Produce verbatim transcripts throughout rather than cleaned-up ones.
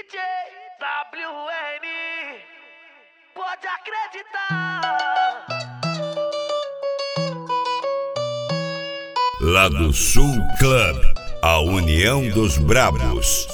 J W N, pode acreditar. Lado Sul Club, a união dos brabos.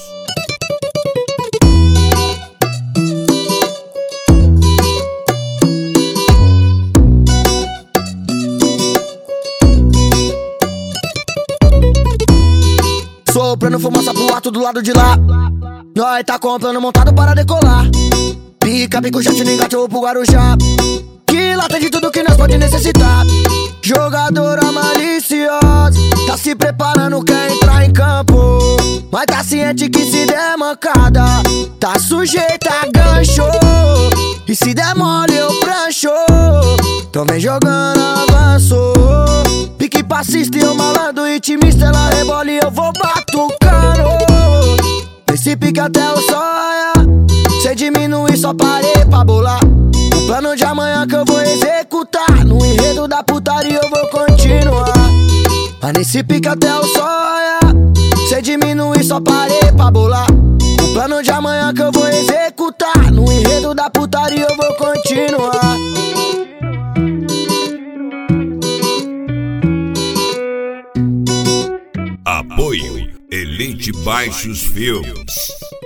Soprando fumaça pro alto do lado de lá. Nós tá comprando montado para decolar. Pica, pico, jet, no engate ou pro Guarujá. Que lá tem de tudo que nós pode necessitar. Jogadora maliciosa, tá se preparando, quer entrar em campo. Mas tá ciente que se der mancada, tá sujeita a gancho. E se der mole eu prancho. Então vem jogando avanço. Pique passista e eu malandro intimista, ela rebola e eu vou batucando. Esse pique até o sonha, cê diminui, só parei pra bolar. O plano de amanhã que eu vou executar, no enredo da putaria eu vou continuar. Mas nesse pique até o sonha, cê diminui, só parei pra bolar. O plano de amanhã que eu vou executar, no enredo da putaria eu vou continuar. Apoio Elite Baixos Filmes.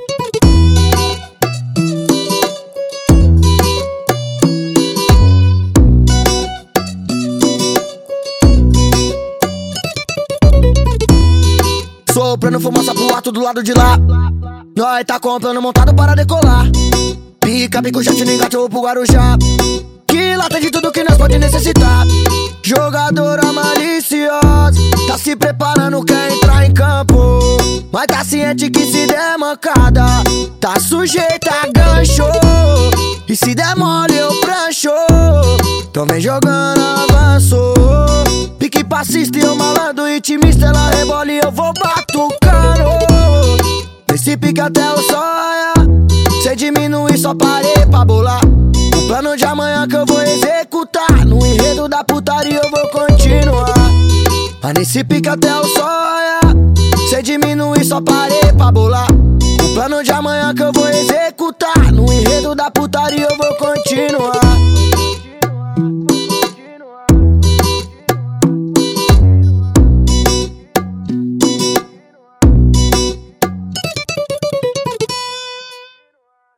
Soprando fumaça pro alto do lado de lá. Nós tá comprando montado para decolar. Pica, pico, jet, no engate ou pro Guarujá. Que lá tem de tudo que nós pode necessitar. Jogadora maliciosa, tá se preparando, quer entrar em campo. Mas tá ciente que se der mancada, tá sujeita a gancho. E se der mole eu prancho. Então vem jogando avanço. Pique passista e eu malandro intimista, ela rebola e eu vou batucando. Nesse pique até o sonha, cê diminui, só parei pra bolar. O plano de amanhã que eu vou executar, no enredo da putaria eu vou continuar. Mas nesse pique até o sonha, cê diminui, só parei pra bolar. O plano de amanhã que eu vou executar, no enredo da putaria eu vou continuar.